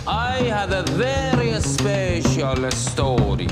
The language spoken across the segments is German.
I have a very special story.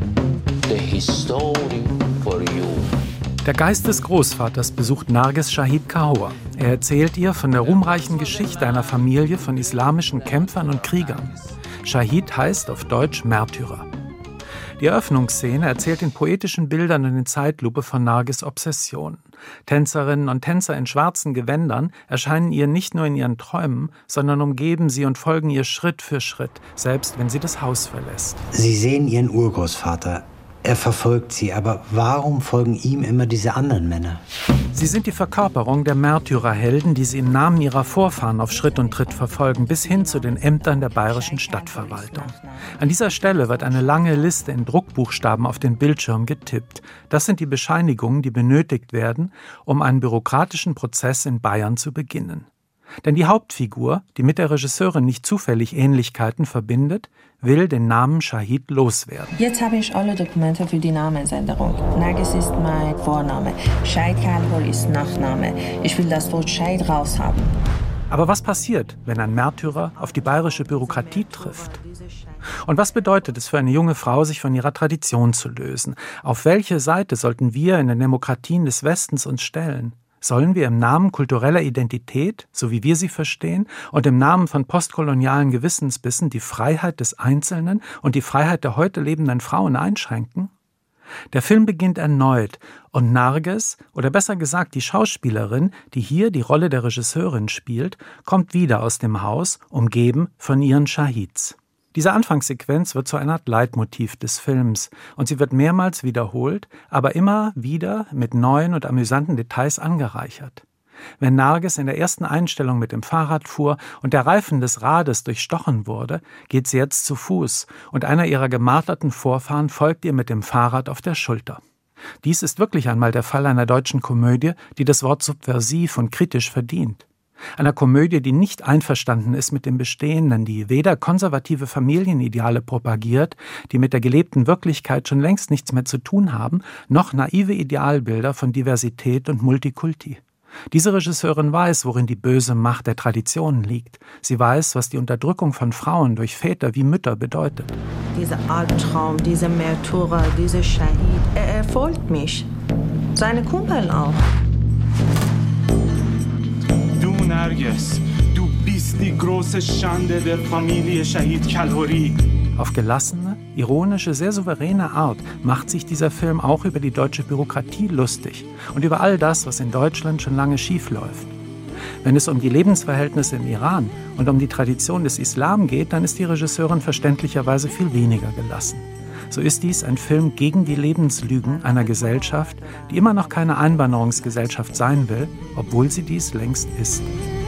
The history for you. Der Geist des Großvaters besucht Narges Shahid Kahor. Er erzählt ihr von der ruhmreichen Geschichte einer Familie von islamischen Kämpfern und Kriegern. Shahid heißt auf Deutsch Märtyrer. Die Eröffnungsszene erzählt in poetischen Bildern und in Zeitlupe von Narges Obsession. Tänzerinnen und Tänzer in schwarzen Gewändern erscheinen ihr nicht nur in ihren Träumen, sondern umgeben sie und folgen ihr Schritt für Schritt, selbst wenn sie das Haus verlässt. Sie sehen Ihren Urgroßvater. Er verfolgt Sie, aber warum folgen ihm immer diese anderen Männer? Sie sind die Verkörperung der Märtyrerhelden, die sie im Namen ihrer Vorfahren auf Schritt und Tritt verfolgen, bis hin zu den Ämtern der bayerischen Stadtverwaltung. An dieser Stelle wird eine lange Liste in Druckbuchstaben auf den Bildschirm getippt. Das sind die Bescheinigungen, die benötigt werden, um einen bürokratischen Prozess in Bayern zu beginnen. Denn die Hauptfigur, die mit der Regisseurin nicht zufällig Ähnlichkeiten verbindet, will den Namen Shahid loswerden. Jetzt habe ich alle Dokumente für die Namensänderung. Nargis ist mein Vorname, Shahid Kahor ist Nachname. Ich will das Wort Shahid raushaben. Aber was passiert, wenn ein Märtyrer auf die bayerische Bürokratie trifft? Und was bedeutet es für eine junge Frau, sich von ihrer Tradition zu lösen? Auf welche Seite sollten wir in den Demokratien des Westens uns stellen? Sollen wir im Namen kultureller Identität, so wie wir sie verstehen, und im Namen von postkolonialen Gewissensbissen die Freiheit des Einzelnen und die Freiheit der heute lebenden Frauen einschränken? Der Film beginnt erneut und Narges, oder besser gesagt die Schauspielerin, die hier die Rolle der Regisseurin spielt, kommt wieder aus dem Haus, umgeben von ihren Shahids. Diese Anfangssequenz wird zu einer Art Leitmotiv des Films und sie wird mehrmals wiederholt, aber immer wieder mit neuen und amüsanten Details angereichert. Wenn Narges in der ersten Einstellung mit dem Fahrrad fuhr und der Reifen des Rades durchstochen wurde, geht sie jetzt zu Fuß und einer ihrer gemarterten Vorfahren folgt ihr mit dem Fahrrad auf der Schulter. Dies ist wirklich einmal der Fall einer deutschen Komödie, die das Wort subversiv und kritisch verdient. Einer Komödie, die nicht einverstanden ist mit dem Bestehenden, die weder konservative Familienideale propagiert, die mit der gelebten Wirklichkeit schon längst nichts mehr zu tun haben, noch naive Idealbilder von Diversität und Multikulti. Diese Regisseurin weiß, worin die böse Macht der Traditionen liegt. Sie weiß, was die Unterdrückung von Frauen durch Väter wie Mütter bedeutet. Dieser Albtraum, dieser Märtyrer, dieser Shahid, er folgt mich. Seine Kumpel auch. Narges, du bist die große Schande der Familie Shahid Kalhori. Auf gelassene, ironische, sehr souveräne Art macht sich dieser Film auch über die deutsche Bürokratie lustig und über all das, was in Deutschland schon lange schiefläuft. Wenn es um die Lebensverhältnisse im Iran und um die Tradition des Islam geht, dann ist die Regisseurin verständlicherweise viel weniger gelassen. So ist dies ein Film gegen die Lebenslügen einer Gesellschaft, die immer noch keine Einwanderungsgesellschaft sein will, obwohl sie dies längst ist.